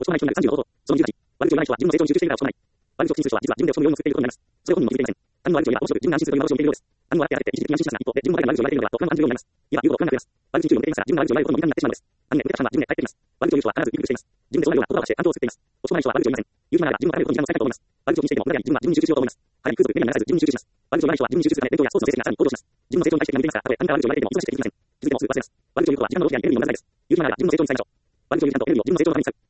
落ち込まない人になる35放送。その18、悪口を言わない人は自分の成長に集中しているから落ち込まない。悪口を禁する人は実は自分で落ち込む要因を作っていることになります。それ本人も気づいていません。他人の悪口を言えば面白く、自分が安心するという幻を見ているようです。他人を笑ってあげて一時的に安心しますが、一方で自分の誰かに悪口を言われているのではと不安を感じるようになります。いわゆる不安が増えます。悪口注意を向けていますが、自分が悪口を言われることも無駄になってしまうのです。アニメ、受けたくさんは自分で帰ってきます。悪口を言う人は必ずビクビクしています。自分でそうなるような言葉をして感動を作っています。落ち込まない人は悪口を言いません。言う気がなれば自分のためのことに時間を使いたいと思います。悪口を気にしていても、無駄に自分は自分に集中しようと思います。はい、空腹で目にならず自分に集中します。悪口を言わない人は自分に集中するため、勉強やスポーツの成績がさらに向上します。自分の成長に対して気が向いていますが、たとえ他人から悪口を言われていても忙しくてできません。気づいてもすぐ忘れます。悪口を言うことは時間のロスやエネルギーの無駄遣いです。言う気がなれば自分の成長につなげましょう。悪口を言う時間とエネルギーを自分の成長のために使う。